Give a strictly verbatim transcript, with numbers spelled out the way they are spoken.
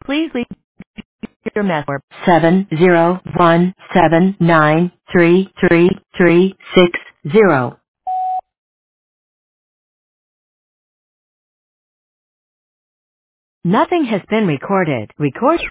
Please leave your message for seven zero one seven nine three three three six zero. Nothing has been recorded. Record